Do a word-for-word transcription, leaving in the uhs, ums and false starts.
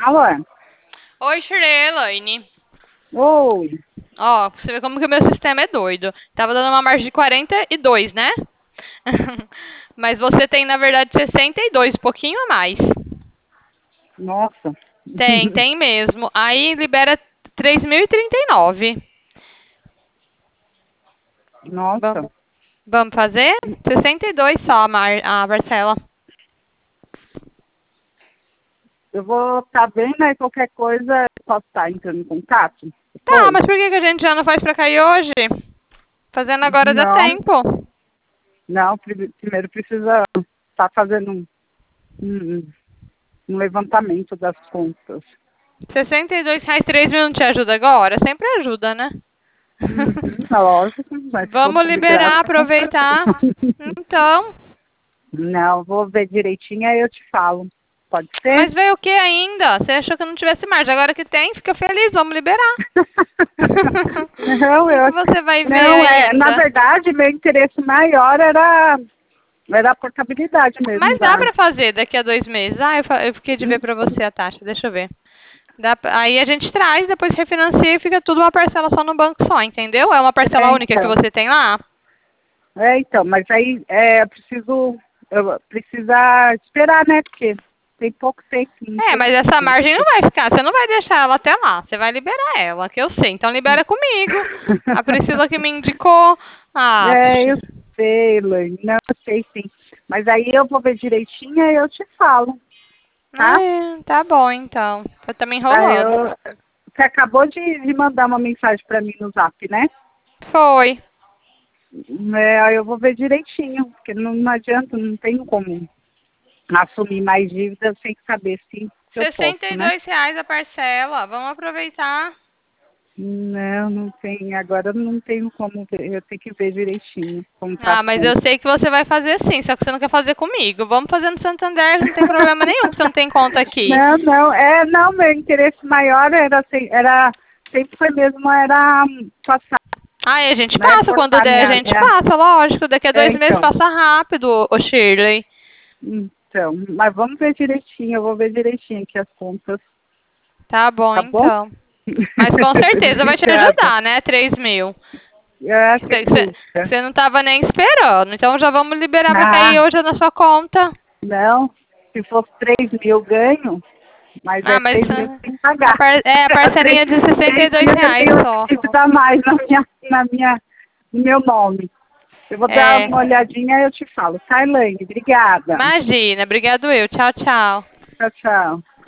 Alô? Oi, Shirley, Elaine. Oi. Ó, pra você ver como que o meu sistema é doido. Tava dando uma margem de quarenta e dois, né? Mas você tem, na verdade, sessenta e dois, pouquinho a mais. Nossa. Tem, tem mesmo. Aí libera três mil e trinta e nove. Nossa. Vamos, vamos fazer? sessenta e dois só a, mar, a parcela. Eu vou estar vendo aí qualquer coisa, eu posso estar entrando em contato Tá, depois? mas por que que a gente já não faz pra cair hoje? Fazendo agora dá Não, tempo. não, pri- primeiro precisa estar fazendo um, um- um levantamento das contas. sessenta e dois reais, três mil não te ajuda agora? Sempre ajuda, né? Uhum, é lógico, mas se for Vamos de graça, liberar, com aproveitar. certeza. Então, Não, vou ver direitinho, aí eu te falo. Pode ser? mas veio o que ainda? Você achou que não tivesse margem. Agora que tem, fica feliz, vamos liberar. O Não, que, eu que acho. você vai ver Não, é, na ainda? verdade, meu interesse maior era, era a portabilidade mesmo Mas dá da. pra fazer daqui a dois meses. Ah, eu, fa- eu fiquei de ver pra Então, você a taxa. Deixa eu ver. Dá pra- aí a gente traz, depois refinancia e fica tudo uma parcela só no banco só, entendeu? É uma parcela é, única que então, você tem lá. é, então, mas aí é, eu preciso, eu precisa esperar, né? Porque tem pouco tempo, não É, tem mas essa tempo. margem não vai ficar. Você não vai deixar ela até lá. Você vai liberar ela, que eu sei. Então libera comigo. A Priscila que me indicou. Ah, É, eu sei, Elaine, não, eu sei sim. Mas aí eu vou ver direitinho e eu te falo, tá? é, tá bom então. Eu tô me Tá, enrolando. eu, você acabou de, de mandar uma mensagem para mim no Zap, né? Foi. É, aí eu vou ver direitinho, porque não, não adianta, não tenho como assumir mais dívidas sem saber se, se eu posso, sessenta e né? dois reais a parcela. Vamos aproveitar. Não, não tem, agora não tenho como ver, eu tenho que ver direitinho como tá Ah, as mas eu contas. sei que você vai fazer sim, só que você não quer fazer comigo. Vamos fazer no Santander, não tem problema nenhum, que você não tem conta aqui. Não, não, é, não, meu interesse maior era, assim, era sempre foi mesmo, era hum, passar, Ah, e a gente né, passa, quando cortar der a minha, gente minha, passa, lógico. Daqui a é, dois meses então, passa rápido, ô Shirley. então, mas vamos ver direitinho, eu vou ver direitinho aqui as contas, Tá bom, tá bom? então. Mas com certeza vai te Obrigada. ajudar, né? Três mil. É, Que sem dúvida. você não tava nem esperando. Então já vamos liberar pra cair Ah, hoje na sua conta. não, se fosse três mil ganho, mas é Ah, mas três mil ah, sem a, pagar. par, é a três, parcelinha de sessenta e três dois mil eu reais tenho só. dívida a mais na minha, na minha, no meu nome. Eu vou dar É. uma olhadinha e eu te falo. Tá, Elaine? Obrigada. Imagina. Obrigado eu. Tchau, tchau. Tchau, tchau.